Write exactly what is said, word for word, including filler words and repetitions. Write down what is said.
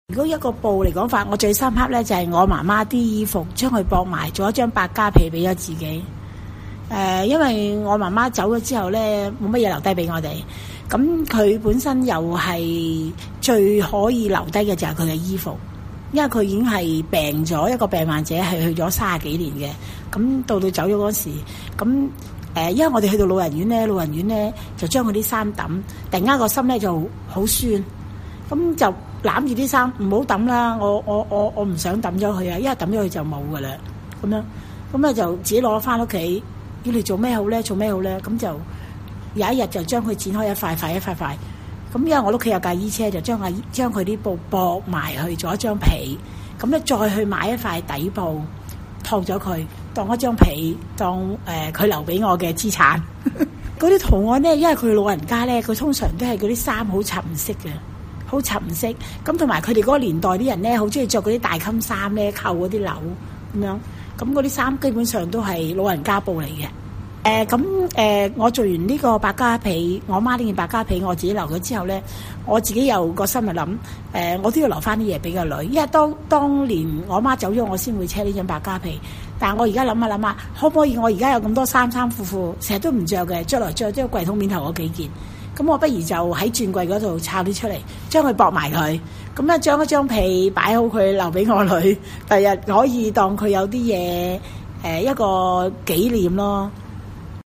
如果一個布嚟講法，我最深刻咧就係我媽媽啲衣服，將佢駁埋，做一張百家被俾咗自己。誒、呃，因為我媽媽走咗之後咧，冇乜嘢留低俾我哋。咁佢本身又係最可以留低嘅就係佢嘅衣服，因為佢已經係病咗，一個病患者係去咗三十幾年嘅。咁到到走咗嗰時，咁誒、呃，因為我哋去到老人院咧，老人院咧就將佢啲衫抌，突然間個心咧就好酸，咁就攬住啲衫唔好抌啦，我我我我唔想抌咗佢啊，因為抌咗佢就冇噶啦，咁樣咁咧就自己攞翻屋企，要嚟做咩好咧？做咩好咧？咁就有一日就將佢剪開一塊塊一塊塊，咁因為我屋企有架衣車，就將個將佢啲布駁埋去做一張被，咁咧再去買一塊底布套咗佢，當一張被，當誒佢、呃、留俾我嘅資產。嗰啲圖案咧，因為佢老人家咧，佢通常都係嗰啲衫好沉色嘅。好沉色，咁同埋佢哋嗰個年代啲人咧，好中意着嗰啲大襟衫咧，扣嗰啲紐咁樣，咁嗰啲衫基本上都係老人家布嚟嘅。誒、呃，咁誒、呃，我做完呢個百家被，我媽呢件百家被我自己留咗之後咧，我自己有個心就諗，誒、呃，我都要留翻啲嘢俾個女，因為當當年我媽走咗，我先會車呢張百家被。但係我而家諗下諗下，可唔可以我而家有咁多衫衫褲褲，成日都唔着嘅，着來着都櫃桶面頭嗰幾件。咁我不如就喺轉櫃嗰度抄啲出嚟，將佢駁埋佢，咁咧將一張被擺好佢，留俾我女，第日可以當佢有啲嘢誒一個紀念咯。